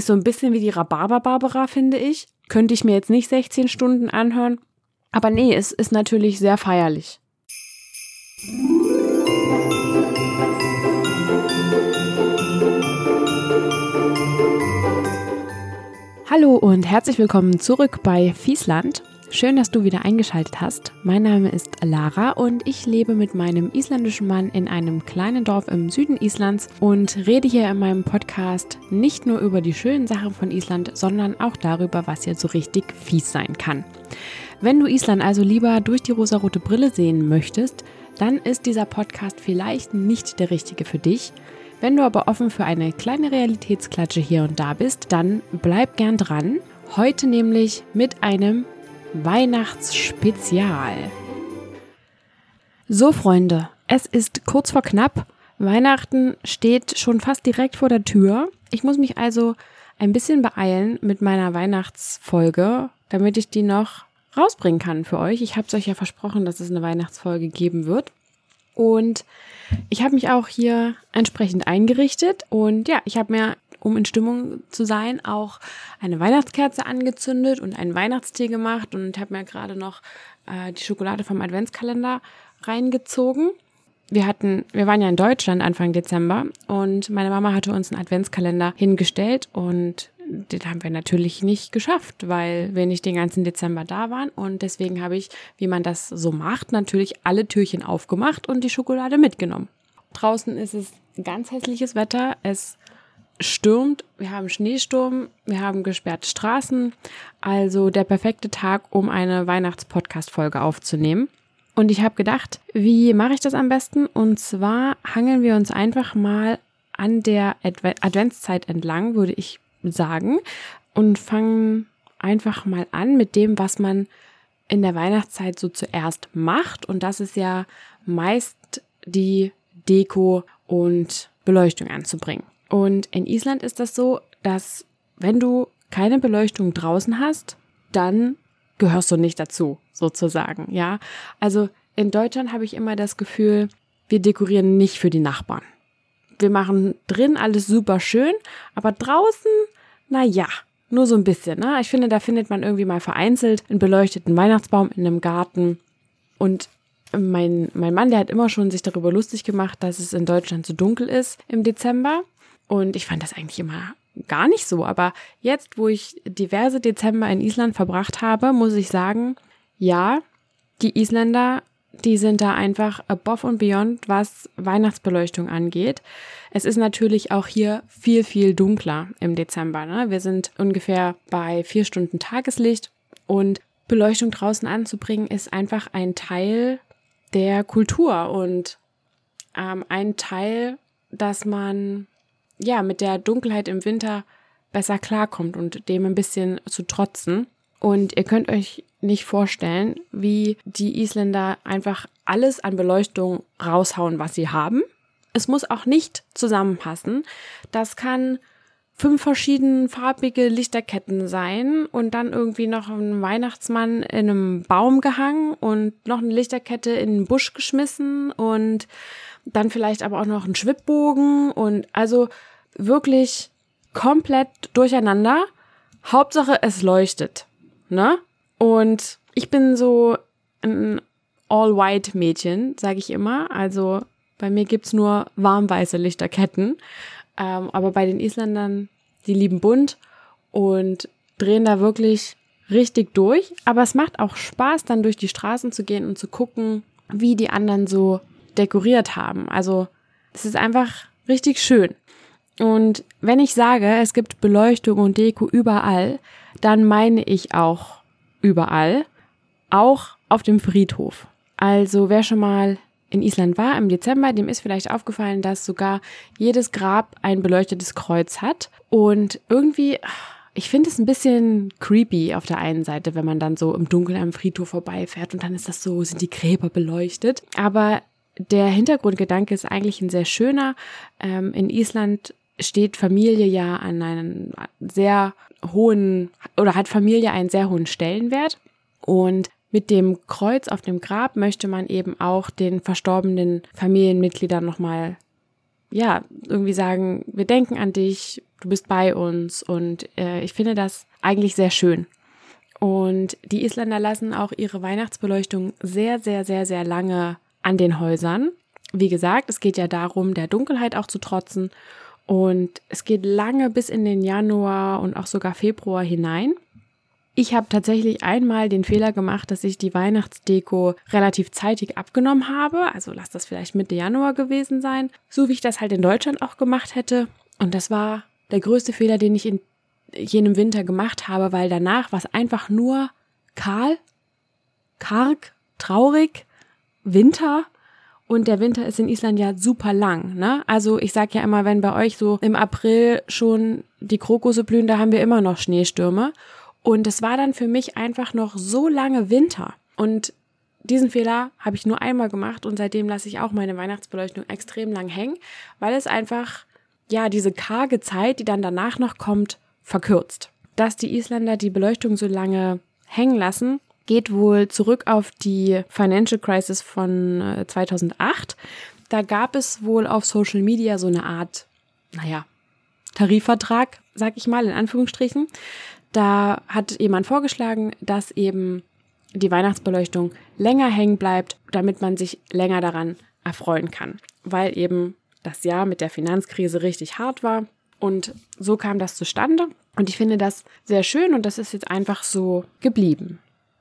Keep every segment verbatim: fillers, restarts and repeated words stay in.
Ist so ein bisschen wie die Rhabarber-Barbara, finde ich. Könnte ich mir jetzt nicht sechzehn Stunden anhören. Aber nee, es ist natürlich sehr feierlich. Hallo und herzlich willkommen zurück bei Fiesland. Schön, dass du wieder eingeschaltet hast. Mein Name ist Lara und ich lebe mit meinem isländischen Mann in einem kleinen Dorf im Süden Islands und rede hier in meinem Podcast nicht nur über die schönen Sachen von Island, sondern auch darüber, was hier so richtig fies sein kann. Wenn du Island also lieber durch die rosarote Brille sehen möchtest, dann ist dieser Podcast vielleicht nicht der richtige für dich. Wenn du aber offen für eine kleine Realitätsklatsche hier und da bist, dann bleib gern dran. Heute nämlich mit einem Weihnachtsspezial. So Freunde, es ist kurz vor knapp. Weihnachten steht schon fast direkt vor der Tür. Ich muss mich also ein bisschen beeilen mit meiner Weihnachtsfolge, damit ich die noch rausbringen kann für euch. Ich habe es euch ja versprochen, dass es eine Weihnachtsfolge geben wird. Und ich habe mich auch hier entsprechend eingerichtet und ja, ich habe mir, um in Stimmung zu sein, auch eine Weihnachtskerze angezündet und einen Weihnachtstee gemacht und habe mir gerade noch äh, die Schokolade vom Adventskalender reingezogen. Wir hatten, wir waren ja in Deutschland Anfang Dezember und meine Mama hatte uns einen Adventskalender hingestellt und den haben wir natürlich nicht geschafft, weil wir nicht den ganzen Dezember da waren und deswegen habe ich, wie man das so macht, natürlich alle Türchen aufgemacht und die Schokolade mitgenommen. Draußen ist es ganz hässliches Wetter, es stürmt, wir haben Schneesturm, wir haben gesperrte Straßen, also der perfekte Tag, um eine Weihnachts-Podcast-Folge aufzunehmen. Und ich habe gedacht, wie mache ich das am besten? Und zwar hangeln wir uns einfach mal an der Adve- Adventszeit entlang, würde ich sagen, und fangen einfach mal an mit dem, was man in der Weihnachtszeit so zuerst macht. Und das ist ja meist die Deko und Beleuchtung anzubringen. Und in Island ist das so, dass wenn du keine Beleuchtung draußen hast, dann gehörst du nicht dazu, sozusagen, ja. Also in Deutschland habe ich immer das Gefühl, wir dekorieren nicht für die Nachbarn. Wir machen drin alles super schön, aber draußen, na ja, nur so ein bisschen, ne? Ich finde, da findet man irgendwie mal vereinzelt einen beleuchteten Weihnachtsbaum in einem Garten. Und mein, mein Mann, der hat immer schon sich darüber lustig gemacht, dass es in Deutschland so dunkel ist im Dezember. Und ich fand das eigentlich immer gar nicht so. Aber jetzt, wo ich diverse Dezember in Island verbracht habe, muss ich sagen, ja, die Isländer, die sind da einfach above and beyond, was Weihnachtsbeleuchtung angeht. Es ist natürlich auch hier viel, viel dunkler im Dezember, ne? Wir sind ungefähr bei vier Stunden Tageslicht und Beleuchtung draußen anzubringen ist einfach ein Teil der Kultur und ähm, ein Teil, dass man ja mit der Dunkelheit im Winter besser klarkommt und dem ein bisschen zu trotzen. Und ihr könnt euch nicht vorstellen, wie die Isländer einfach alles an Beleuchtung raushauen, was sie haben. Es muss auch nicht zusammenpassen. Das kann fünf verschiedene farbige Lichterketten sein und dann irgendwie noch ein Weihnachtsmann in einem Baum gehangen und noch eine Lichterkette in den Busch geschmissen und dann vielleicht aber auch noch ein Schwibbogen und also wirklich komplett durcheinander. Hauptsache es leuchtet, ne? Und ich bin so ein All-White-Mädchen, sage ich immer. Also bei mir gibt's nur warmweiße Lichterketten. Ähm, aber bei den Isländern, die lieben bunt und drehen da wirklich richtig durch. Aber es macht auch Spaß, dann durch die Straßen zu gehen und zu gucken, wie die anderen so dekoriert haben. Also es ist einfach richtig schön. Und wenn ich sage, es gibt Beleuchtung und Deko überall, dann meine ich auch überall, auch auf dem Friedhof. Also wer schon mal in Island war im Dezember, dem ist vielleicht aufgefallen, dass sogar jedes Grab ein beleuchtetes Kreuz hat. Und irgendwie, ich finde es ein bisschen creepy auf der einen Seite, wenn man dann so im Dunkeln am Friedhof vorbeifährt und dann ist das so, sind die Gräber beleuchtet. Aber der Hintergrundgedanke ist eigentlich ein sehr schöner. Ähm, in Island steht Familie ja an einen sehr hohen, oder hat Familie einen sehr hohen Stellenwert. Und mit dem Kreuz auf dem Grab möchte man eben auch den verstorbenen Familienmitgliedern nochmal, ja, irgendwie sagen, wir denken an dich, du bist bei uns und äh, ich finde das eigentlich sehr schön. Und die Isländer lassen auch ihre Weihnachtsbeleuchtung sehr, sehr, sehr, sehr lange an den Häusern. Wie gesagt, es geht ja darum, der Dunkelheit auch zu trotzen. Und es geht lange bis in den Januar und auch sogar Februar hinein. Ich habe tatsächlich einmal den Fehler gemacht, dass ich die Weihnachtsdeko relativ zeitig abgenommen habe. Also lass das vielleicht Mitte Januar gewesen sein, so wie ich das halt in Deutschland auch gemacht hätte. Und das war der größte Fehler, den ich in jenem Winter gemacht habe, weil danach war es einfach nur kahl, karg, traurig, Winter. Und der Winter ist in Island ja super lang, ne? Also ich sag ja immer, wenn bei euch so im April schon die Krokusse blühen, da haben wir immer noch Schneestürme. Und es war dann für mich einfach noch so lange Winter. Und diesen Fehler habe ich nur einmal gemacht und seitdem lasse ich auch meine Weihnachtsbeleuchtung extrem lang hängen, weil es einfach, ja, diese karge Zeit, die dann danach noch kommt, verkürzt. Dass die Isländer die Beleuchtung so lange hängen lassen, geht wohl zurück auf die Financial Crisis von zweitausendacht. Da gab es wohl auf Social Media so eine Art, naja, Tarifvertrag, sag ich mal, in Anführungsstrichen. Da hat jemand vorgeschlagen, dass eben die Weihnachtsbeleuchtung länger hängen bleibt, damit man sich länger daran erfreuen kann, weil eben das Jahr mit der Finanzkrise richtig hart war und so kam das zustande und ich finde das sehr schön und das ist jetzt einfach so geblieben.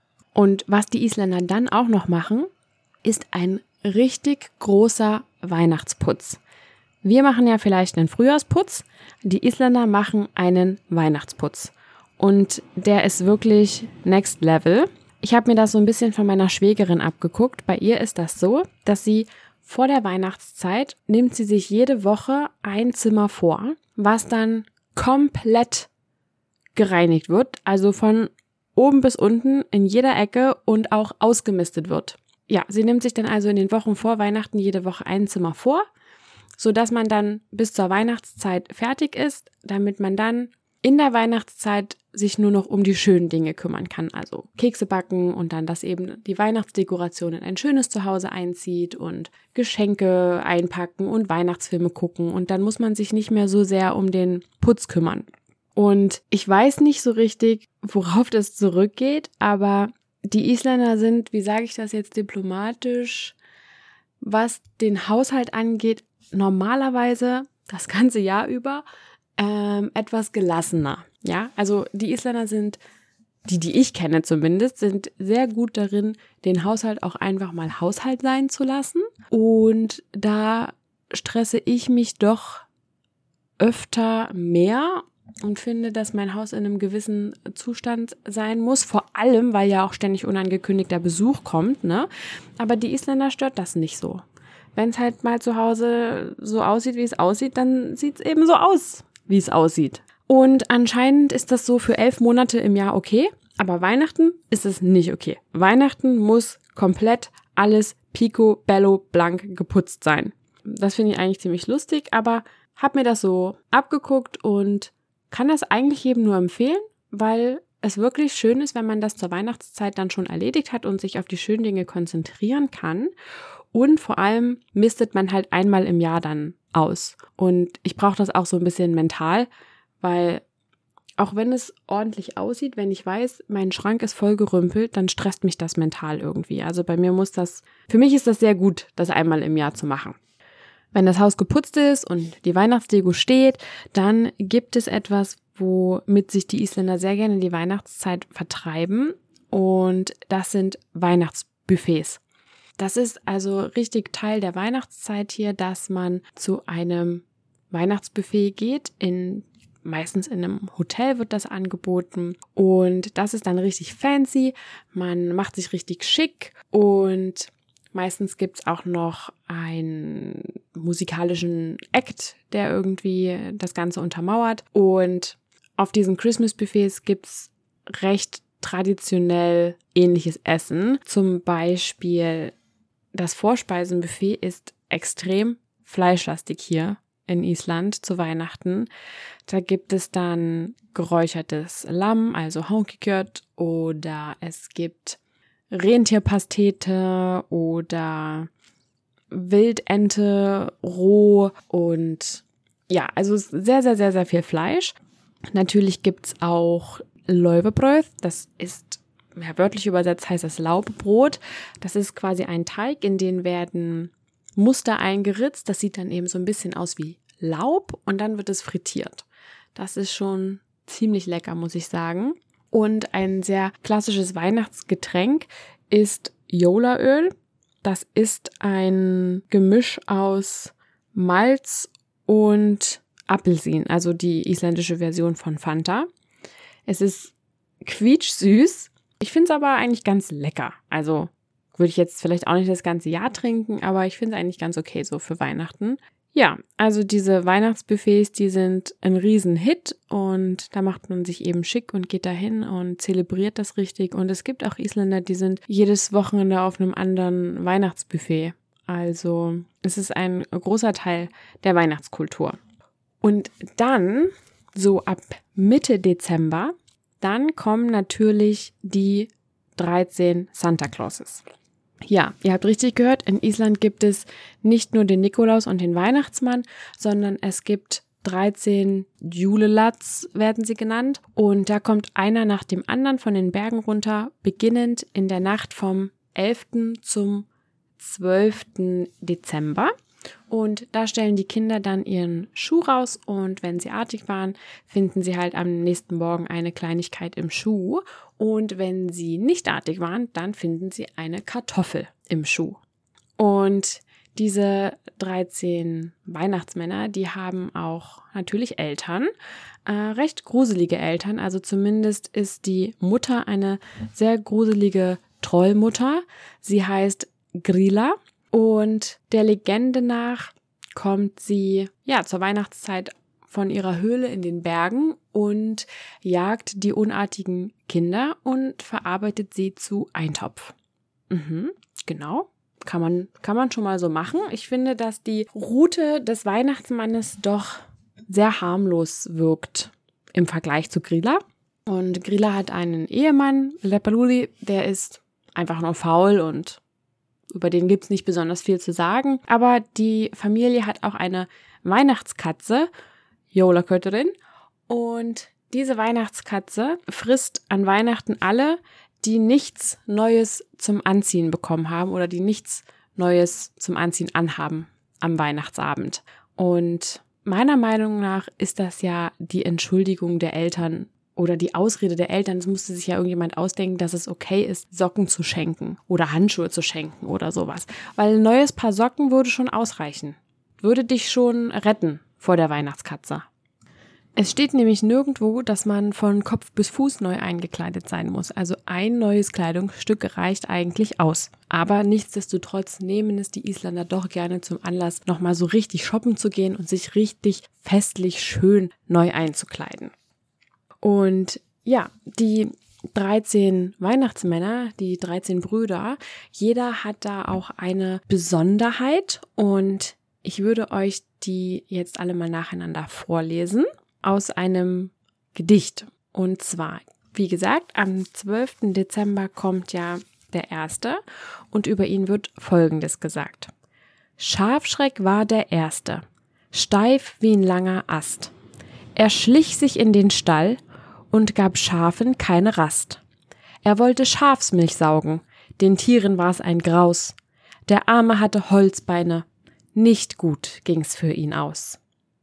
Und was die Isländer dann auch noch machen, ist ein richtig großer Weihnachtsputz. Wir machen ja vielleicht einen Frühjahrsputz, die Isländer machen einen Weihnachtsputz. Und der ist wirklich next level. Ich habe mir das so ein bisschen von meiner Schwägerin abgeguckt. Bei ihr ist das so, dass sie vor der Weihnachtszeit nimmt sie sich jede Woche ein Zimmer vor, was dann komplett gereinigt wird. Also von oben bis unten in jeder Ecke und auch ausgemistet wird. Ja, sie nimmt sich dann also in den Wochen vor Weihnachten jede Woche ein Zimmer vor, sodass man dann bis zur Weihnachtszeit fertig ist, damit man dann in der Weihnachtszeit sich nur noch um die schönen Dinge kümmern kann, also Kekse backen und dann, dass eben die Weihnachtsdekoration in ein schönes Zuhause einzieht und Geschenke einpacken und Weihnachtsfilme gucken und dann muss man sich nicht mehr so sehr um den Putz kümmern. Und ich weiß nicht so richtig, worauf das zurückgeht, aber die Isländer sind, wie sage ich das jetzt diplomatisch, was den Haushalt angeht, normalerweise das ganze Jahr über ähm, etwas gelassener. Ja, also die Isländer sind, die, die ich kenne zumindest, sind sehr gut darin, den Haushalt auch einfach mal Haushalt sein zu lassen. Und da stresse ich mich doch öfter mehr und finde, dass mein Haus in einem gewissen Zustand sein muss, vor allem, weil ja auch ständig unangekündigter Besuch kommt, ne? Aber die Isländer stört das nicht so. Wenn es halt mal zu Hause so aussieht, wie es aussieht, dann sieht es eben so aus, wie es aussieht. Und anscheinend ist das so für elf Monate im Jahr okay, aber Weihnachten ist es nicht okay. Weihnachten muss komplett alles picobello blank geputzt sein. Das finde ich eigentlich ziemlich lustig, aber habe mir das so abgeguckt und kann das eigentlich jedem nur empfehlen, weil es wirklich schön ist, wenn man das zur Weihnachtszeit dann schon erledigt hat und sich auf die schönen Dinge konzentrieren kann. Und vor allem mistet man halt einmal im Jahr dann aus. Und ich brauche das auch so ein bisschen mental, weil auch wenn es ordentlich aussieht, wenn ich weiß, mein Schrank ist voll gerümpelt, dann stresst mich das mental irgendwie. Also bei mir muss das, für mich ist das sehr gut, das einmal im Jahr zu machen. Wenn das Haus geputzt ist und die Weihnachtsdeko steht, dann gibt es etwas, womit sich die Isländer sehr gerne die Weihnachtszeit vertreiben. Und das sind Weihnachtsbuffets. Das ist also richtig Teil der Weihnachtszeit hier, dass man zu einem Weihnachtsbuffet geht. In, meistens in einem Hotel wird das angeboten. Und das ist dann richtig fancy. Man macht sich richtig schick und meistens gibt's auch noch einen musikalischen Act, der irgendwie das Ganze untermauert. Und auf diesen Christmas-Buffets gibt's recht traditionell ähnliches Essen. Zum Beispiel das Vorspeisenbuffet ist extrem fleischlastig hier in Island zu Weihnachten. Da gibt es dann geräuchertes Lamm, also Hankikjöt, oder es gibt Rentierpastete oder Wildente roh und ja, also sehr, sehr, sehr, sehr viel Fleisch. Natürlich gibt's auch Lauwebröd, das ist, ja, wörtlich übersetzt heißt das Laubebrot. Das ist quasi ein Teig, in den werden Muster eingeritzt. Das sieht dann eben so ein bisschen aus wie Laub und dann wird es frittiert. Das ist schon ziemlich lecker, muss ich sagen. Und ein sehr klassisches Weihnachtsgetränk ist Jólaöl. Das ist ein Gemisch aus Malz und Apfelsin, also die isländische Version von Fanta. Es ist quietschsüß. Ich finde es aber eigentlich ganz lecker. Also würde ich jetzt vielleicht auch nicht das ganze Jahr trinken, aber ich finde es eigentlich ganz okay so für Weihnachten. Ja, also diese Weihnachtsbuffets, die sind ein Riesenhit und da macht man sich eben schick und geht dahin und zelebriert das richtig. Und es gibt auch Isländer, die sind jedes Wochenende auf einem anderen Weihnachtsbuffet. Also es ist ein großer Teil der Weihnachtskultur. Und dann, so ab Mitte Dezember, dann kommen natürlich die dreizehn Santa Clauses. Ja, ihr habt richtig gehört, in Island gibt es nicht nur den Nikolaus und den Weihnachtsmann, sondern es gibt dreizehn Julelats, werden sie genannt. Und da kommt einer nach dem anderen von den Bergen runter, beginnend in der Nacht vom elften zum zwölften Dezember. Und da stellen die Kinder dann ihren Schuh raus und wenn sie artig waren, finden sie halt am nächsten Morgen eine Kleinigkeit im Schuh. Und wenn sie nicht artig waren, dann finden sie eine Kartoffel im Schuh. Und diese dreizehn Weihnachtsmänner, die haben auch natürlich Eltern, äh, recht gruselige Eltern. Also zumindest ist die Mutter eine sehr gruselige Trollmutter. Sie heißt Grýla. Und der Legende nach kommt sie ja zur Weihnachtszeit von ihrer Höhle in den Bergen und jagt die unartigen Kinder und verarbeitet sie zu Eintopf. Mhm, genau, kann man, kann man schon mal so machen. Ich finde, dass die Route des Weihnachtsmannes doch sehr harmlos wirkt im Vergleich zu Grýla. Und Grýla hat einen Ehemann, Leppalúði, der ist einfach nur faul und über den gibt's nicht besonders viel zu sagen. Aber die Familie hat auch eine Weihnachtskatze, Jólakötturinn. Und diese Weihnachtskatze frisst an Weihnachten alle, die nichts Neues zum Anziehen bekommen haben oder die nichts Neues zum Anziehen anhaben am Weihnachtsabend. Und meiner Meinung nach ist das ja die Entschuldigung der Eltern oder die Ausrede der Eltern. Es musste sich ja irgendjemand ausdenken, dass es okay ist, Socken zu schenken oder Handschuhe zu schenken oder sowas. Weil ein neues Paar Socken würde schon ausreichen. Würde dich schon retten vor der Weihnachtskatze. Es steht nämlich nirgendwo, dass man von Kopf bis Fuß neu eingekleidet sein muss. Also ein neues Kleidungsstück reicht eigentlich aus. Aber nichtsdestotrotz nehmen es die Isländer doch gerne zum Anlass, nochmal so richtig shoppen zu gehen und sich richtig festlich schön neu einzukleiden. Und ja, die dreizehn Weihnachtsmänner, die dreizehn Brüder, jeder hat da auch eine Besonderheit und ich würde euch die jetzt alle mal nacheinander vorlesen aus einem Gedicht. Und zwar, wie gesagt, am zwölften Dezember kommt ja der erste und über ihn wird Folgendes gesagt. Schafschreck war der Erste, steif wie ein langer Ast. Er schlich sich in den Stall und gab Schafen keine Rast. Er wollte Schafsmilch saugen, den Tieren war's ein Graus. Der Arme hatte Holzbeine, nicht gut ging's für ihn aus.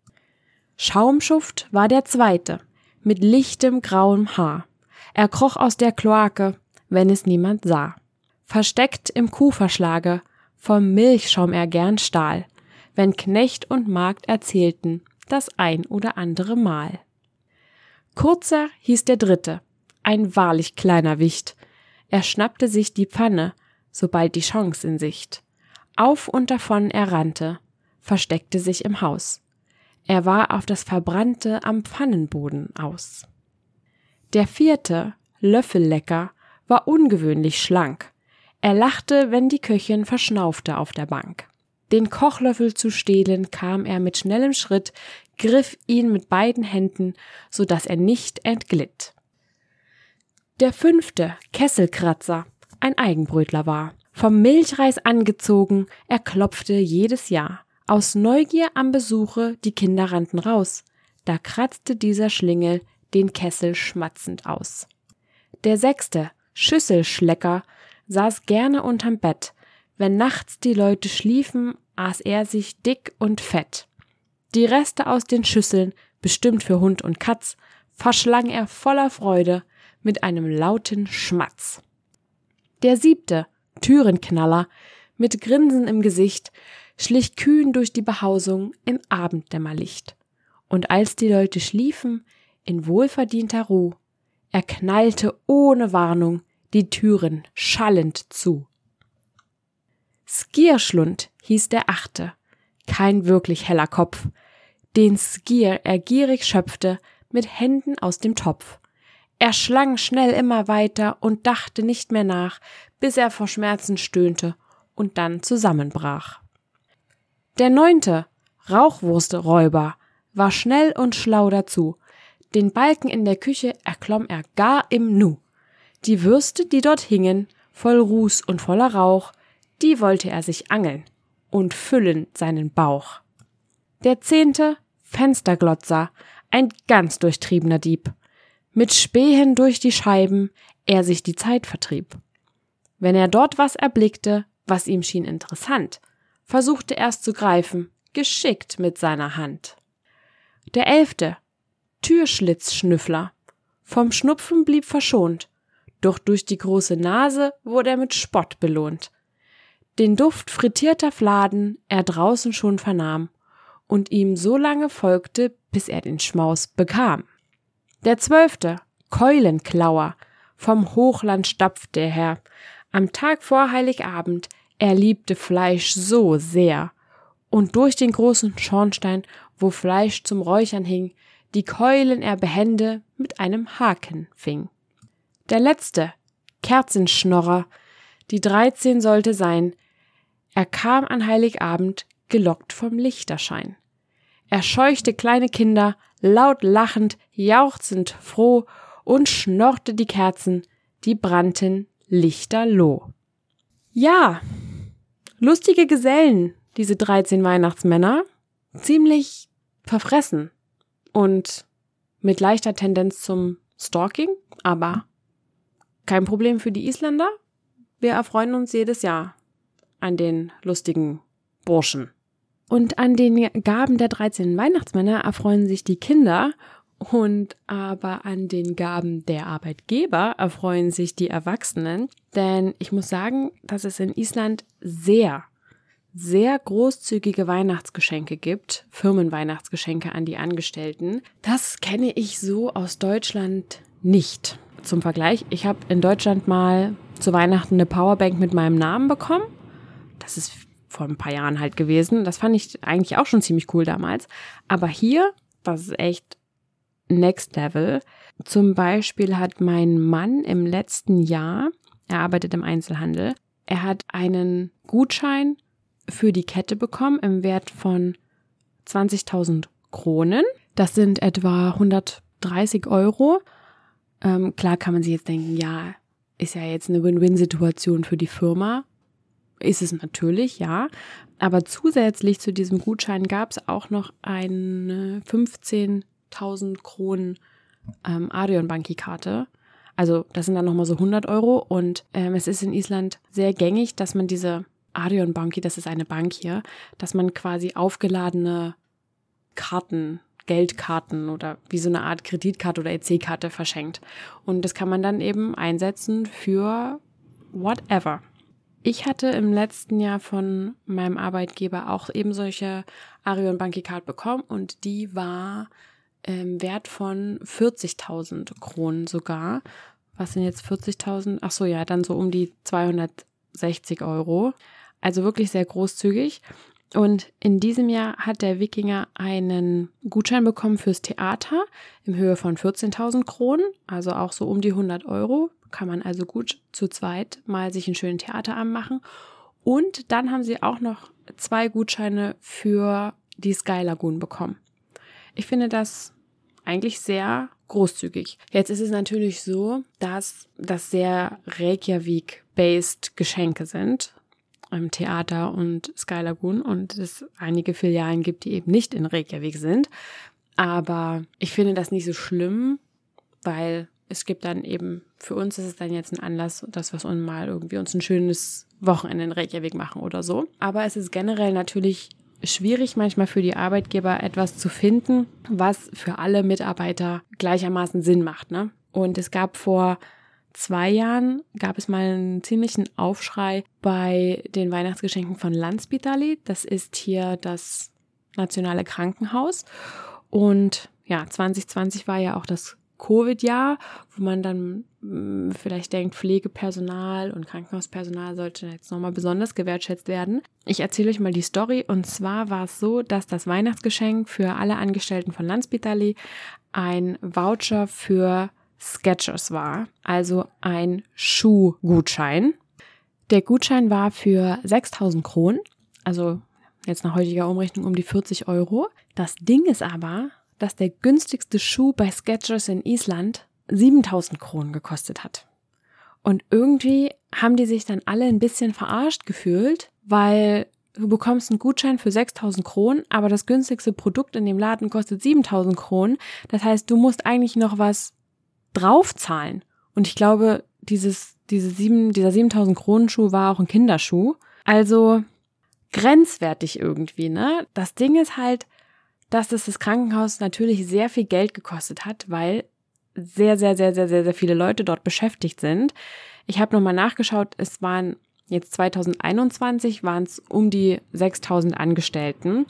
Schaumschuft war der Zweite, mit lichtem grauem Haar. Er kroch aus der Kloake, wenn es niemand sah. Versteckt im Kuhverschlage, vom Milchschaum er gern stahl, wenn Knecht und Magd erzählten, das ein oder andere Mal. Kurzer hieß der Dritte, ein wahrlich kleiner Wicht. Er schnappte sich die Pfanne, sobald die Chance in Sicht. Auf und davon er rannte, versteckte sich im Haus. Er war auf das Verbrannte am Pfannenboden aus. Der Vierte, Löffellecker, war ungewöhnlich schlank. Er lachte, wenn die Köchin verschnaufte auf der Bank. Den Kochlöffel zu stehlen kam er mit schnellem Schritt, griff ihn mit beiden Händen, so dass er nicht entglitt. Der Fünfte, Kesselkratzer, ein Eigenbrötler war. Vom Milchreis angezogen, er klopfte jedes Jahr. Aus Neugier am Besuche, die Kinder rannten raus. Da kratzte dieser Schlingel den Kessel schmatzend aus. Der sechste, Schüsselschlecker, saß gerne unterm Bett. Wenn nachts die Leute schliefen, aß er sich dick und fett. Die Reste aus den Schüsseln, bestimmt für Hund und Katz, verschlang er voller Freude mit einem lauten Schmatz. Der siebte, Türenknaller, mit Grinsen im Gesicht, schlich kühn durch die Behausung im Abenddämmerlicht. Und als die Leute schliefen, in wohlverdienter Ruh, er knallte ohne Warnung die Türen schallend zu. Skierschlund hieß der achte, kein wirklich heller Kopf, den Skier er gierig schöpfte mit Händen aus dem Topf. Er schlang schnell immer weiter und dachte nicht mehr nach, bis er vor Schmerzen stöhnte und dann zusammenbrach. Der neunte, Rauchwursträuber, war schnell und schlau dazu. Den Balken in der Küche erklomm er gar im Nu. Die Würste, die dort hingen, voll Ruß und voller Rauch, die wollte er sich angeln und füllen seinen Bauch. Der zehnte, Fensterglotzer, ein ganz durchtriebener Dieb. Mit Spähen durch die Scheiben er sich die Zeit vertrieb. Wenn er dort was erblickte, was ihm schien interessant, versuchte er's zu greifen, geschickt mit seiner Hand. Der elfte, Türschlitzschnüffler, vom Schnupfen blieb verschont, doch durch die große Nase wurde er mit Spott belohnt. Den Duft frittierter Fladen er draußen schon vernahm und ihm so lange folgte, bis er den Schmaus bekam. Der zwölfte, Keulenklauer, vom Hochland stapfte er her. Am Tag vor Heiligabend, er liebte Fleisch so sehr. Und durch den großen Schornstein, wo Fleisch zum Räuchern hing, die Keulen er behende mit einem Haken fing. Der letzte, Kerzenschnorrer, die dreizehn sollte sein, er kam an Heiligabend, gelockt vom Lichterschein. Er scheuchte kleine Kinder, laut lachend, jauchzend froh, und schnorrte die Kerzen, die brannten lichterloh. Ja, lustige Gesellen, diese dreizehn Weihnachtsmänner, ziemlich verfressen und mit leichter Tendenz zum Stalking, aber kein Problem für die Isländer. Wir erfreuen uns jedes Jahr an den lustigen Burschen. Und an den Gaben der dreizehn Weihnachtsmänner erfreuen sich die Kinder, und aber an den Gaben der Arbeitgeber erfreuen sich die Erwachsenen. Denn ich muss sagen, dass es in Island sehr, sehr großzügige Weihnachtsgeschenke gibt, Firmenweihnachtsgeschenke an die Angestellten. Das kenne ich so aus Deutschland nicht. Zum Vergleich, ich habe in Deutschland mal zu Weihnachten eine Powerbank mit meinem Namen bekommen. Das ist vor ein paar Jahren halt gewesen. Das fand ich eigentlich auch schon ziemlich cool damals. Aber hier, das ist echt Next Level. Zum Beispiel hat mein Mann im letzten Jahr, er arbeitet im Einzelhandel, er hat einen Gutschein für die Kette bekommen im Wert von zwanzigtausend Kronen. Das sind etwa hundertdreißig Euro. Ähm, klar kann man sich jetzt denken, ja, ist ja jetzt eine Win-Win-Situation für die Firma. Ist es natürlich, ja. Aber zusätzlich zu diesem Gutschein gab es auch noch eine fünfzehntausend Kronen ähm, Arion Banki-Karte. Also das sind dann nochmal so hundert Euro. Und ähm, es ist in Island sehr gängig, dass man diese Arion Banki, das ist eine Bank hier, dass man quasi aufgeladene Karten, Geldkarten oder wie so eine Art Kreditkarte oder E C-Karte verschenkt. Und das kann man dann eben einsetzen für whatever. Ich hatte im letzten Jahr von meinem Arbeitgeber auch eben solche Arion Banki Card bekommen und die war ähm, wert von vierzigtausend Kronen sogar. Was sind jetzt vierzigtausend? Ach so, ja, dann so um die zweihundertsechzig Euro. Also wirklich sehr großzügig. Und in diesem Jahr hat der Wikinger einen Gutschein bekommen fürs Theater in Höhe von vierzehntausend Kronen, also auch so um die hundert Euro. Kann man also gut zu zweit mal sich einen schönen Theaterabend machen. Und dann haben sie auch noch zwei Gutscheine für die Sky Lagoon bekommen. Ich finde das eigentlich sehr großzügig. Jetzt ist es natürlich so, dass das sehr Reykjavik-based Geschenke sind. ähm, Theater und Sky Lagoon und es einige Filialen gibt, die eben nicht in Reykjavik sind. Aber ich finde das nicht so schlimm, weil es gibt dann eben, für uns ist es dann jetzt ein Anlass, dass wir uns mal irgendwie uns ein schönes Wochenende in Reykjavik machen oder so. Aber es ist generell natürlich schwierig manchmal für die Arbeitgeber etwas zu finden, was für alle Mitarbeiter gleichermaßen Sinn macht, ne? Und es gab vor zwei Jahren, gab es mal einen ziemlichen Aufschrei bei den Weihnachtsgeschenken von Landspítali. Das ist hier das nationale Krankenhaus. Und ja, zwanzig zwanzig war ja auch das Covid-Jahr, wo man dann mh, vielleicht denkt, Pflegepersonal und Krankenhauspersonal sollte jetzt nochmal besonders gewertschätzt werden. Ich erzähle euch mal die Story. Und zwar war es so, dass das Weihnachtsgeschenk für alle Angestellten von Landspítali ein Voucher für Skechers war, also ein Schuhgutschein. Der Gutschein war für sechstausend Kronen, also jetzt nach heutiger Umrechnung um die vierzig Euro. Das Ding ist aber, dass der günstigste Schuh bei Skechers in Island siebentausend Kronen gekostet hat. Und irgendwie haben die sich dann alle ein bisschen verarscht gefühlt, weil du bekommst einen Gutschein für sechstausend Kronen, aber das günstigste Produkt in dem Laden kostet siebentausend Kronen. Das heißt, du musst eigentlich noch was draufzahlen. Und ich glaube, dieses, diese sieben, dieser siebentausend Kronen Schuh war auch ein Kinderschuh. Also grenzwertig irgendwie, ne? Das Ding ist halt, dass es das Krankenhaus natürlich sehr viel Geld gekostet hat, weil sehr, sehr, sehr, sehr, sehr, sehr viele Leute dort beschäftigt sind. Ich habe nochmal nachgeschaut, es waren jetzt zwanzig einundzwanzig waren es um die sechstausend Angestellten.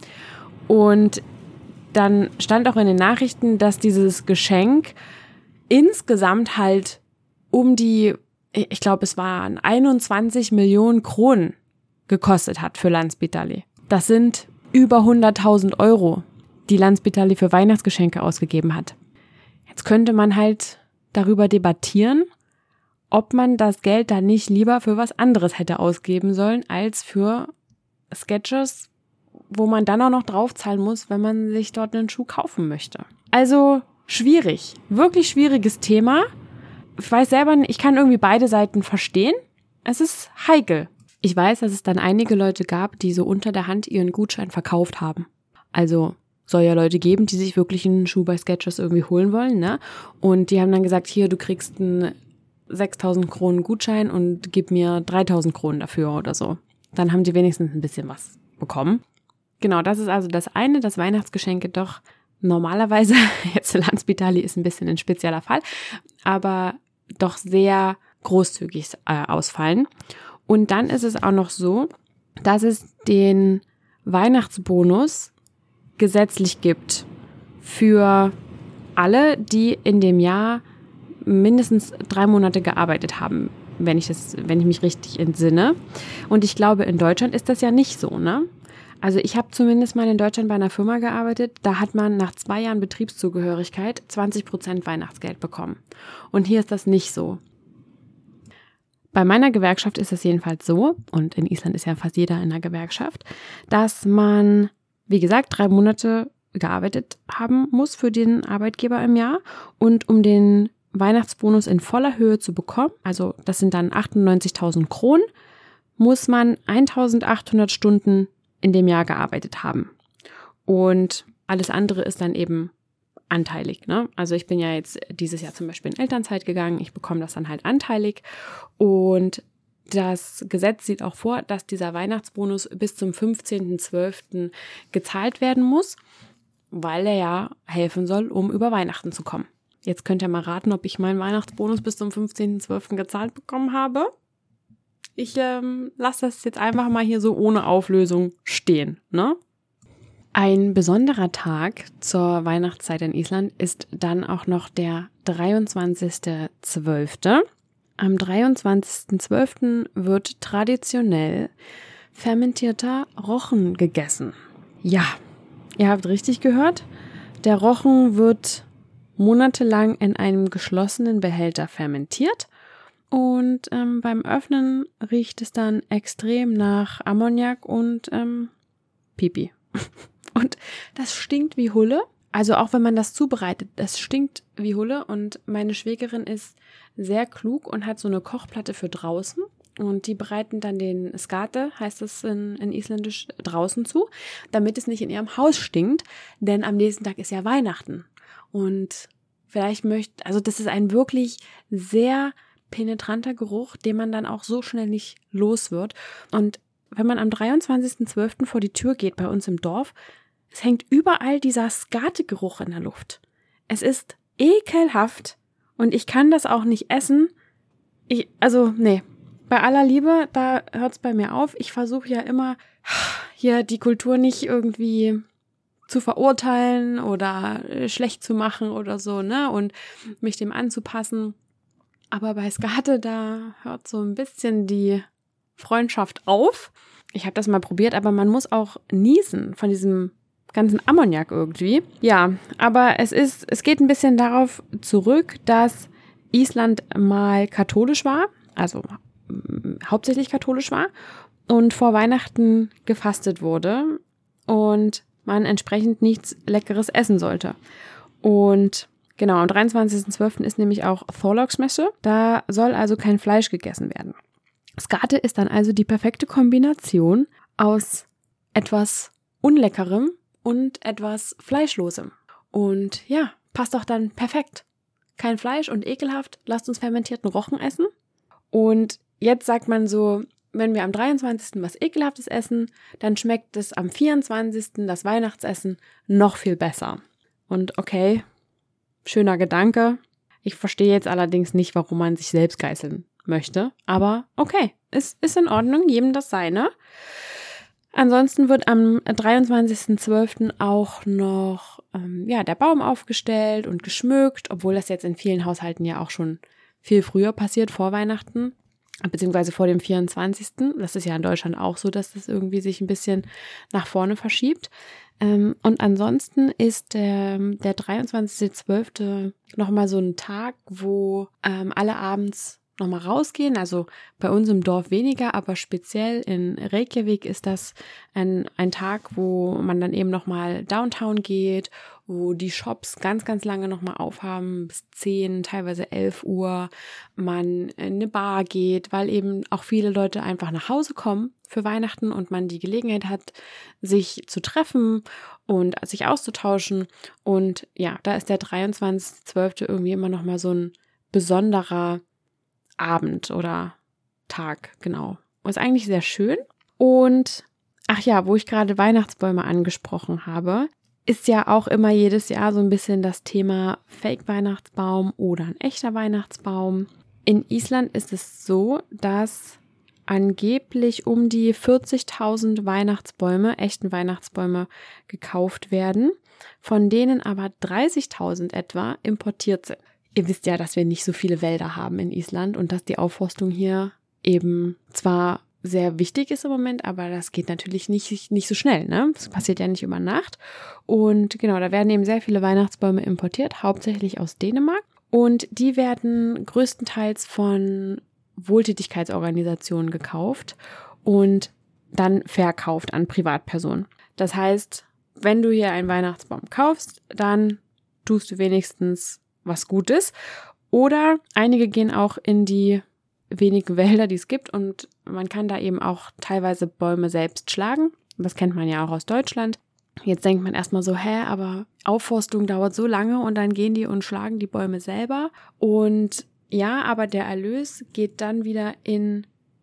Und dann stand auch in den Nachrichten, dass dieses Geschenk insgesamt halt um die, ich glaube, es waren einundzwanzig Millionen Kronen gekostet hat für Landspítali. Das sind über hunderttausend Euro, die Landspítali für Weihnachtsgeschenke ausgegeben hat. Jetzt könnte man halt darüber debattieren, ob man das Geld dann nicht lieber für was anderes hätte ausgeben sollen, als für Skechers, wo man dann auch noch draufzahlen muss, wenn man sich dort einen Schuh kaufen möchte. Also schwierig, wirklich schwieriges Thema. Ich weiß selber nicht, ich kann irgendwie beide Seiten verstehen. Es ist heikel. Ich weiß, dass es dann einige Leute gab, die so unter der Hand ihren Gutschein verkauft haben. Also soll ja Leute geben, die sich wirklich einen Schuh bei Skechers irgendwie holen wollen, ne? Und die haben dann gesagt, hier, du kriegst einen sechstausend Kronen Gutschein und gib mir dreitausend Kronen dafür oder so. Dann haben die wenigstens ein bisschen was bekommen. Genau, das ist also das eine, dass Weihnachtsgeschenke doch normalerweise, jetzt Landspítali ist ein bisschen ein spezieller Fall, aber doch sehr großzügig äh, ausfallen. Und dann ist es auch noch so, dass es den Weihnachtsbonus gesetzlich gibt für alle, die in dem Jahr mindestens drei Monate gearbeitet haben, wenn ich das, wenn ich mich richtig entsinne. Und ich glaube, in Deutschland ist das ja nicht so, ne? Also ich habe zumindest mal in Deutschland bei einer Firma gearbeitet, da hat man nach zwei Jahren Betriebszugehörigkeit zwanzig Prozent Weihnachtsgeld bekommen. Und hier ist das nicht so. Bei meiner Gewerkschaft ist es jedenfalls so, und in Island ist ja fast jeder in einer Gewerkschaft, dass man, wie gesagt, drei Monate gearbeitet haben muss für den Arbeitgeber im Jahr. Und um den Weihnachtsbonus in voller Höhe zu bekommen, also das sind dann achtundneunzigtausend Kronen, muss man eintausendachthundert Stunden in dem Jahr gearbeitet haben. Und alles andere ist dann eben anteilig, ne? Also ich bin ja jetzt dieses Jahr zum Beispiel in Elternzeit gegangen, ich bekomme das dann halt anteilig und das Gesetz sieht auch vor, dass dieser Weihnachtsbonus bis zum fünfzehnten zwölften gezahlt werden muss, weil er ja helfen soll, um über Weihnachten zu kommen. Jetzt könnt ihr mal raten, ob ich meinen Weihnachtsbonus bis zum fünfzehnten zwölften gezahlt bekommen habe. Ich ähm, lasse das jetzt einfach mal hier so ohne Auflösung stehen, ne? Ein besonderer Tag zur Weihnachtszeit in Island ist dann auch noch der dreiundzwanzigsten zwölften Am dreiundzwanzigsten zwölften wird traditionell fermentierter Rochen gegessen. Ja, ihr habt richtig gehört. Der Rochen wird monatelang in einem geschlossenen Behälter fermentiert. Und ähm, beim Öffnen riecht es dann extrem nach Ammoniak und ähm, Pipi. Und das stinkt wie Hulle. Also auch wenn man das zubereitet, das stinkt wie Hulle. Und meine Schwägerin ist sehr klug und hat so eine Kochplatte für draußen. und die bereiten dann den Skate, heißt es in, in Isländisch, draußen zu, damit es nicht in ihrem Haus stinkt, denn am nächsten Tag ist ja Weihnachten. Und vielleicht möchte, also das ist ein wirklich sehr penetranter Geruch, den man dann auch so schnell nicht los wird. Und wenn man am dreiundzwanzigsten zwölften vor die Tür geht bei uns im Dorf, es hängt überall dieser Skate-Geruch in der Luft. Es ist ekelhaft und ich kann das auch nicht essen. Ich, also, nee, bei aller Liebe, da hört's bei mir auf. Ich versuche ja immer, hier die Kultur nicht irgendwie zu verurteilen oder schlecht zu machen oder so, ne, und mich dem anzupassen. Aber bei Skate, da hört so ein bisschen die Freundschaft auf. Ich habe das mal probiert, aber man muss auch niesen von diesem ganzen Ammoniak irgendwie. Ja, aber es ist, es geht ein bisschen darauf zurück, dass Island mal katholisch war, also äh, hauptsächlich katholisch war und vor Weihnachten gefastet wurde und man entsprechend nichts Leckeres essen sollte. Und genau, am dreiundzwanzigsten zwölften ist nämlich auch Þorláksmesse. Da soll also kein Fleisch gegessen werden. Skate ist dann also die perfekte Kombination aus etwas Unleckerem und etwas Fleischlosem. Und ja, passt doch dann perfekt. Kein Fleisch und ekelhaft, lasst uns fermentierten Rochen essen. Und jetzt sagt man so, wenn wir am dreiundzwanzigsten was Ekelhaftes essen, dann schmeckt es am vierundzwanzigsten das Weihnachtsessen noch viel besser. Und okay, schöner Gedanke. Ich verstehe jetzt allerdings nicht, warum man sich selbst geißeln möchte. Aber okay, ist, ist in Ordnung, jedem das seine. Ansonsten wird am dreiundzwanzigsten zwölften auch noch ähm, ja, der Baum aufgestellt und geschmückt, obwohl das jetzt in vielen Haushalten ja auch schon viel früher passiert, vor Weihnachten, beziehungsweise vor dem vierundzwanzigsten Das ist ja in Deutschland auch so, dass das irgendwie sich ein bisschen nach vorne verschiebt. Ähm, und ansonsten ist der, der dreiundzwanzigsten zwölften nochmal so ein Tag, wo ähm, alle abends nochmal rausgehen, also bei uns im Dorf weniger, aber speziell in Reykjavik ist das ein, ein Tag, wo man dann eben nochmal Downtown geht, wo die Shops ganz, ganz lange nochmal aufhaben, bis zehn, teilweise elf Uhr, man in eine Bar geht, weil eben auch viele Leute einfach nach Hause kommen für Weihnachten und man die Gelegenheit hat, sich zu treffen und sich auszutauschen. Und ja, da ist der dreiundzwanzigsten zwölften irgendwie immer nochmal so ein besonderer Abend oder Tag, genau. Und ist eigentlich sehr schön. Und, ach ja, wo ich gerade Weihnachtsbäume angesprochen habe, ist ja auch immer jedes Jahr so ein bisschen das Thema Fake-Weihnachtsbaum oder ein echter Weihnachtsbaum. In Island ist es so, dass angeblich um die vierzigtausend Weihnachtsbäume, echten Weihnachtsbäume, gekauft werden, von denen aber dreißigtausend etwa importiert sind. Ihr wisst ja, dass wir nicht so viele Wälder haben in Island und dass die Aufforstung hier eben zwar sehr wichtig ist im Moment, aber das geht natürlich nicht, nicht so schnell, ne? Das passiert ja nicht über Nacht. Und genau, da werden eben sehr viele Weihnachtsbäume importiert, hauptsächlich aus Dänemark. Und die werden größtenteils von Wohltätigkeitsorganisationen gekauft und dann verkauft an Privatpersonen. Das heißt, wenn du hier einen Weihnachtsbaum kaufst, dann tust du wenigstens was Gutes. Oder einige gehen auch in die wenigen Wälder, die es gibt, und man kann da eben auch teilweise Bäume selbst schlagen. Das kennt man ja auch aus Deutschland. Jetzt denkt man erstmal so, hä, aber Aufforstung dauert so lange und dann gehen die und schlagen die Bäume selber. Und ja, aber der Erlös geht dann wieder in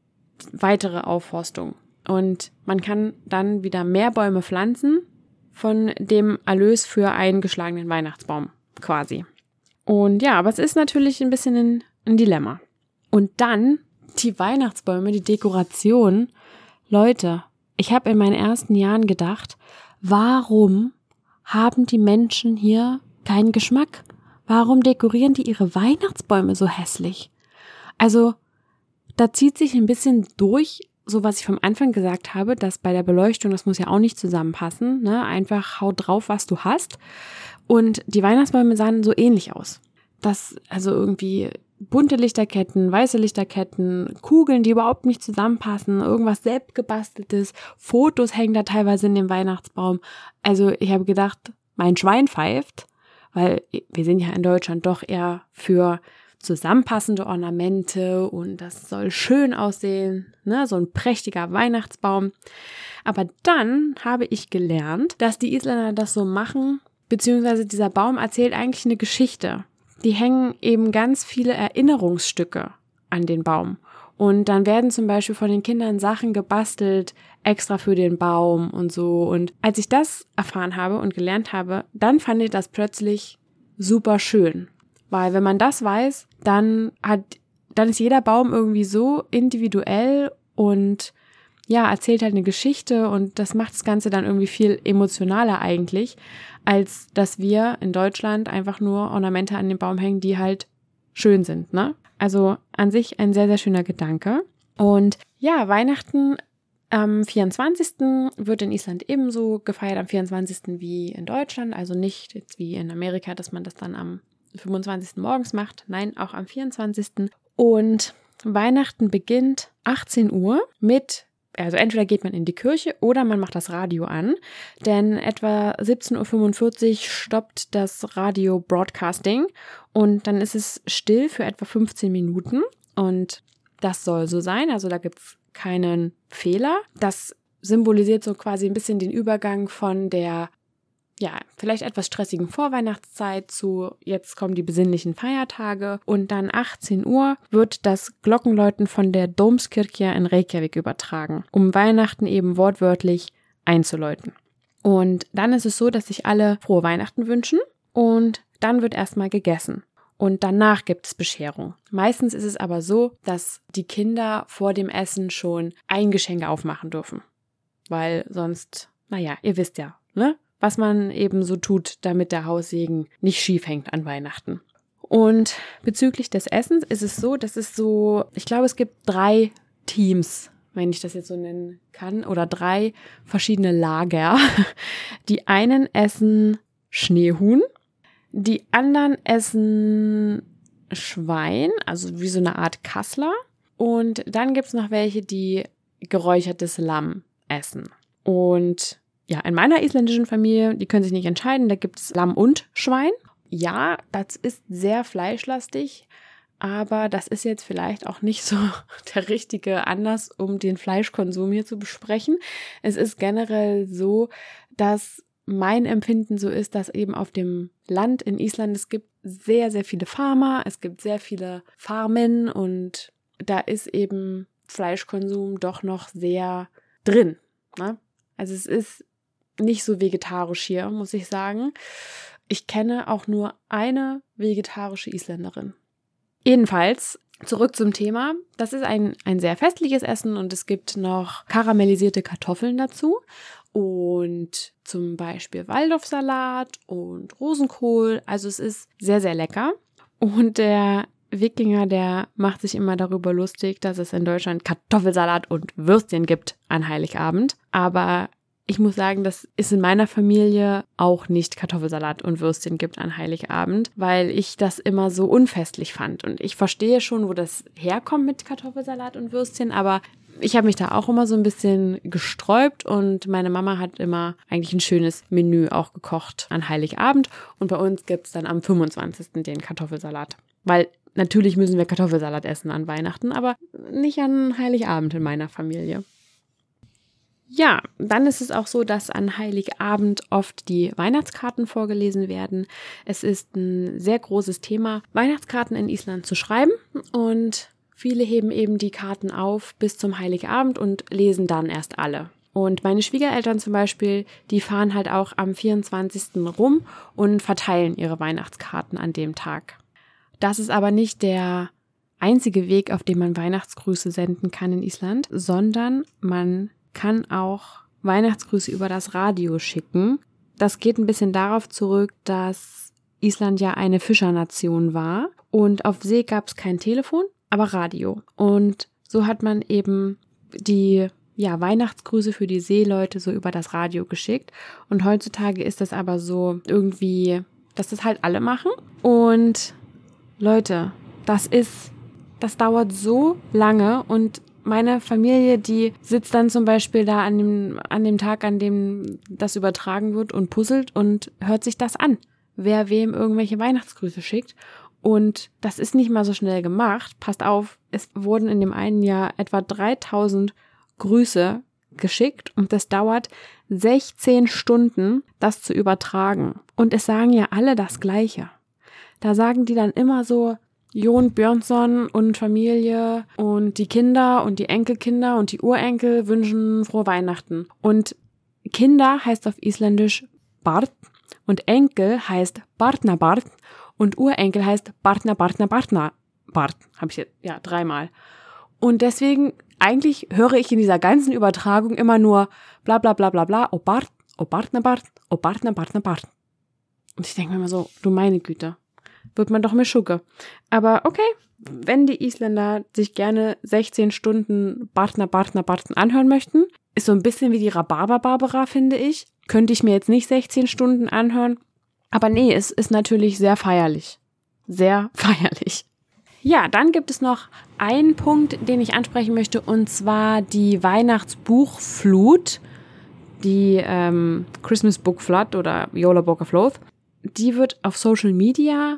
weitere Aufforstung. Und man kann dann wieder mehr Bäume pflanzen von dem Erlös für einen geschlagenen Weihnachtsbaum quasi. Und ja, aber es ist natürlich ein bisschen ein, ein Dilemma. Und dann die Weihnachtsbäume, die Dekoration. Leute, ich habe in meinen ersten Jahren gedacht, warum haben die Menschen hier keinen Geschmack? Warum dekorieren die ihre Weihnachtsbäume so hässlich? Also, da zieht sich ein bisschen durch, so was ich vom Anfang gesagt habe, dass bei der Beleuchtung, das muss ja auch nicht zusammenpassen, ne? Einfach hau drauf, was du hast. Und die Weihnachtsbäume sahen so ähnlich aus. Das, also irgendwie bunte Lichterketten, weiße Lichterketten, Kugeln, die überhaupt nicht zusammenpassen, irgendwas selbstgebasteltes, Fotos hängen da teilweise in dem Weihnachtsbaum. Also ich habe gedacht, mein Schwein pfeift, weil wir sind ja in Deutschland doch eher für zusammenpassende Ornamente und das soll schön aussehen, ne, so ein prächtiger Weihnachtsbaum. Aber dann habe ich gelernt, dass die Isländer das so machen, beziehungsweise dieser Baum erzählt eigentlich eine Geschichte. Die hängen eben ganz viele Erinnerungsstücke an den Baum. Und dann werden zum Beispiel von den Kindern Sachen gebastelt, extra für den Baum und so. Und als ich das erfahren habe und gelernt habe, dann fand ich das plötzlich super schön. Weil wenn man das weiß, dann hat, dann ist jeder Baum irgendwie so individuell und ja, erzählt halt eine Geschichte und das macht das Ganze dann irgendwie viel emotionaler eigentlich, als dass wir in Deutschland einfach nur Ornamente an den Baum hängen, die halt schön sind, ne? Also an sich ein sehr, sehr schöner Gedanke. Und ja, Weihnachten am vierundzwanzigsten wird in Island ebenso gefeiert, am vierundzwanzigsten wie in Deutschland, also nicht jetzt wie in Amerika, dass man das dann am fünfundzwanzigsten morgens macht, nein, auch am vierundzwanzigsten Und Weihnachten beginnt achtzehn Uhr mit, also entweder geht man in die Kirche oder man macht das Radio an, denn etwa siebzehn Uhr fünfundvierzig stoppt das Radio Broadcasting und dann ist es still für etwa fünfzehn Minuten und das soll so sein, also da gibt's keinen Fehler. Das symbolisiert so quasi ein bisschen den Übergang von der ja, vielleicht etwas stressigen Vorweihnachtszeit zu jetzt kommen die besinnlichen Feiertage und dann achtzehn Uhr wird das Glockenläuten von der Dómskirkja in Reykjavik übertragen, um Weihnachten eben wortwörtlich einzuläuten. Und dann ist es so, dass sich alle frohe Weihnachten wünschen und dann wird erstmal gegessen. Und danach gibt es Bescherung. Meistens ist es aber so, dass die Kinder vor dem Essen schon ein Geschenk aufmachen dürfen. Weil sonst, naja, ihr wisst ja, ne? Was man eben so tut, damit der Haussegen nicht schief hängt an Weihnachten. Und bezüglich des Essens ist es so, dass es so, ich glaube, es gibt drei Teams, wenn ich das jetzt so nennen kann, oder drei verschiedene Lager. Die einen essen Schneehuhn, die anderen essen Schwein, also wie so eine Art Kassler. Und dann gibt es noch welche, die geräuchertes Lamm essen. Und ja, in meiner isländischen Familie, die können sich nicht entscheiden, da gibt es Lamm und Schwein. Ja, das ist sehr fleischlastig, aber das ist jetzt vielleicht auch nicht so der richtige Anlass, um den Fleischkonsum hier zu besprechen. Es ist generell so, dass mein Empfinden so ist, dass eben auf dem Land in Island, es gibt sehr, sehr viele Farmer, es gibt sehr viele Farmen und da ist eben Fleischkonsum doch noch sehr drin, ne? Also es ist nicht so vegetarisch hier, muss ich sagen. Ich kenne auch nur eine vegetarische Isländerin. Jedenfalls, zurück zum Thema. Das ist ein, ein sehr festliches Essen und es gibt noch karamellisierte Kartoffeln dazu und zum Beispiel Waldorfsalat und Rosenkohl. Also es ist sehr, sehr lecker. Und der Wikinger, der macht sich immer darüber lustig, dass es in Deutschland Kartoffelsalat und Würstchen gibt an Heiligabend. Aber ich muss sagen, dass es in meiner Familie auch nicht Kartoffelsalat und Würstchen gibt an Heiligabend, weil ich das immer so unfestlich fand. Und ich verstehe schon, wo das herkommt mit Kartoffelsalat und Würstchen, aber ich habe mich da auch immer so ein bisschen gesträubt und meine Mama hat immer eigentlich ein schönes Menü auch gekocht an Heiligabend und bei uns gibt's dann am fünfundzwanzigsten den Kartoffelsalat. Weil natürlich müssen wir Kartoffelsalat essen an Weihnachten, aber nicht an Heiligabend in meiner Familie. Ja, dann ist es auch so, dass an Heiligabend oft die Weihnachtskarten vorgelesen werden. Es ist ein sehr großes Thema, Weihnachtskarten in Island zu schreiben und viele heben eben die Karten auf bis zum Heiligabend und lesen dann erst alle. Und meine Schwiegereltern zum Beispiel, die fahren halt auch am vierundzwanzigsten rum und verteilen ihre Weihnachtskarten an dem Tag. Das ist aber nicht der einzige Weg, auf dem man Weihnachtsgrüße senden kann in Island, sondern man kann auch Weihnachtsgrüße über das Radio schicken. Das geht ein bisschen darauf zurück, dass Island ja eine Fischernation war und auf See gab es kein Telefon, aber Radio. Und so hat man eben die ja, Weihnachtsgrüße für die Seeleute so über das Radio geschickt. Und heutzutage ist das aber so irgendwie, dass das halt alle machen. Und Leute, das ist, das dauert so lange und meine Familie, die sitzt dann zum Beispiel da an dem, an dem Tag, an dem das übertragen wird und puzzelt und hört sich das an, wer wem irgendwelche Weihnachtsgrüße schickt. Und das ist nicht mal so schnell gemacht. Passt auf, es wurden in dem einen Jahr etwa dreitausend Grüße geschickt und das dauert sechzehn Stunden, das zu übertragen. Und es sagen ja alle das Gleiche. Da sagen die dann immer so, Jon Björnsson und Familie und die Kinder und die Enkelkinder und die Urenkel wünschen frohe Weihnachten. Und Kinder heißt auf Isländisch Bart und Enkel heißt Bartna Bart und Urenkel heißt Bartna Bartna Bartna Bart. Habe ich jetzt, ja, dreimal. Und deswegen, eigentlich höre ich in dieser ganzen Übertragung immer nur bla bla bla bla bla, o Bart, o Bartna Bart, o Bartna Bartna Bart. Und ich denke mir immer so, du meine Güte, wird man doch mir Schugge. Aber okay, wenn die Isländer sich gerne sechzehn Stunden Bartna Bartna Barten anhören möchten, ist so ein bisschen wie die Rhabarber-Barbara, finde ich. Könnte ich mir jetzt nicht sechzehn Stunden anhören. Aber nee, es ist natürlich sehr feierlich. Sehr feierlich. Ja, dann gibt es noch einen Punkt, den ich ansprechen möchte, und zwar die Weihnachtsbuchflut, die ähm, Christmas Book Flood oder Yola Book of Flood. Die wird auf Social Media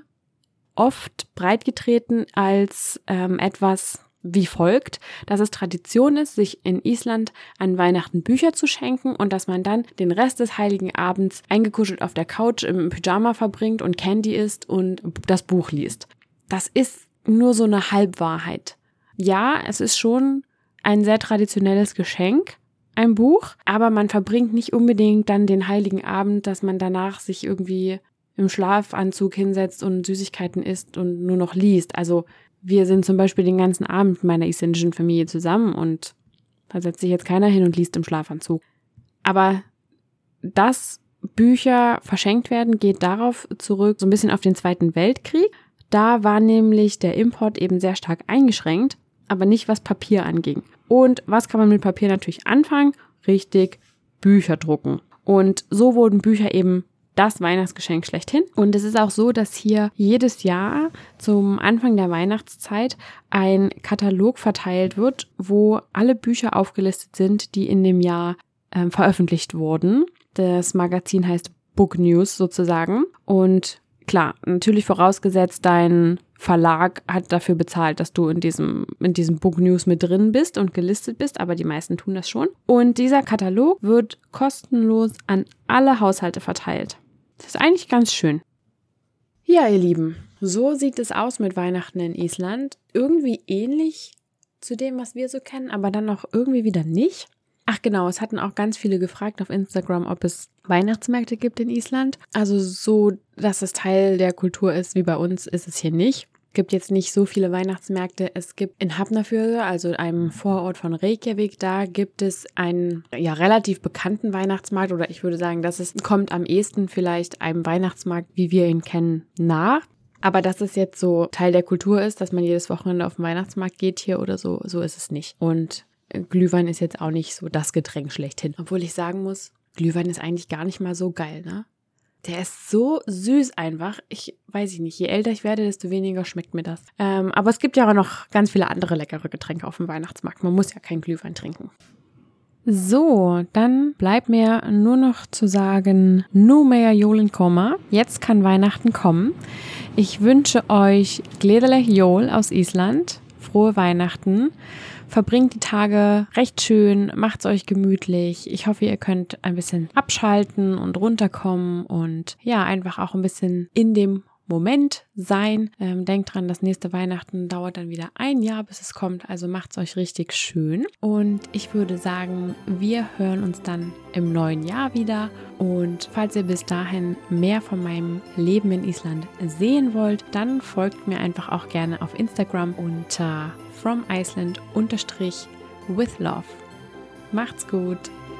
oft breitgetreten als ähm, etwas wie folgt, dass es Tradition ist, sich in Island an Weihnachten Bücher zu schenken und dass man dann den Rest des Heiligen Abends eingekuschelt auf der Couch im Pyjama verbringt und Candy isst und das Buch liest. Das ist nur so eine Halbwahrheit. Ja, es ist schon ein sehr traditionelles Geschenk, ein Buch, aber man verbringt nicht unbedingt dann den Heiligen Abend, dass man danach sich irgendwie im Schlafanzug hinsetzt und Süßigkeiten isst und nur noch liest. Also wir sind zum Beispiel den ganzen Abend mit meiner isländischen Familie zusammen und da setzt sich jetzt keiner hin und liest im Schlafanzug. Aber dass Bücher verschenkt werden, geht darauf zurück, so ein bisschen auf den Zweiten Weltkrieg. Da war nämlich der Import eben sehr stark eingeschränkt, aber nicht was Papier anging. Und was kann man mit Papier natürlich anfangen? Richtig, Bücher drucken. Und so wurden Bücher eben das Weihnachtsgeschenk schlechthin. Und es ist auch so, dass hier jedes Jahr zum Anfang der Weihnachtszeit ein Katalog verteilt wird, wo alle Bücher aufgelistet sind, die in dem Jahr äh, veröffentlicht wurden. Das Magazin heißt Book News sozusagen. Und klar, natürlich vorausgesetzt, dein Verlag hat dafür bezahlt, dass du in diesem, in diesem Book News mit drin bist und gelistet bist, aber die meisten tun das schon. Und dieser Katalog wird kostenlos an alle Haushalte verteilt. Das ist eigentlich ganz schön. Ja, ihr Lieben, so sieht es aus mit Weihnachten in Island. Irgendwie ähnlich zu dem, was wir so kennen, aber dann auch irgendwie wieder nicht. Ach genau, es hatten auch ganz viele gefragt auf Instagram, ob es Weihnachtsmärkte gibt in Island. Also so, dass es Teil der Kultur ist wie bei uns, ist es hier nicht. Es gibt jetzt nicht so viele Weihnachtsmärkte. Es gibt in Hafnarfjörður, also einem Vorort von Reykjavik, da gibt es einen ja relativ bekannten Weihnachtsmarkt, oder ich würde sagen, dass es kommt am ehesten vielleicht einem Weihnachtsmarkt, wie wir ihn kennen, nach. Aber dass es jetzt so Teil der Kultur ist, dass man jedes Wochenende auf den Weihnachtsmarkt geht hier oder so, so ist es nicht. Und Glühwein ist jetzt auch nicht so das Getränk schlechthin. Obwohl ich sagen muss, Glühwein ist eigentlich gar nicht mal so geil, ne? Der ist so süß einfach. Ich weiß ich nicht, je älter ich werde, desto weniger schmeckt mir das. Ähm, aber es gibt ja auch noch ganz viele andere leckere Getränke auf dem Weihnachtsmarkt. Man muss ja kein Glühwein trinken. So, dann bleibt mir nur noch zu sagen, nu mehr Jolen komma. Jetzt kann Weihnachten kommen. Ich wünsche euch Gleðileg Jól aus Island. Frohe Weihnachten. Verbringt die Tage recht schön, macht's euch gemütlich. Ich hoffe, ihr könnt ein bisschen abschalten und runterkommen und ja, einfach auch ein bisschen in dem Moment sein. Ähm, denkt dran, das nächste Weihnachten dauert dann wieder ein Jahr, bis es kommt. Also macht's euch richtig schön. Und ich würde sagen, wir hören uns dann im neuen Jahr wieder. Und falls ihr bis dahin mehr von meinem Leben in Island sehen wollt, dann folgt mir einfach auch gerne auf Instagram unter from Iceland unterstrich with love. Macht's gut!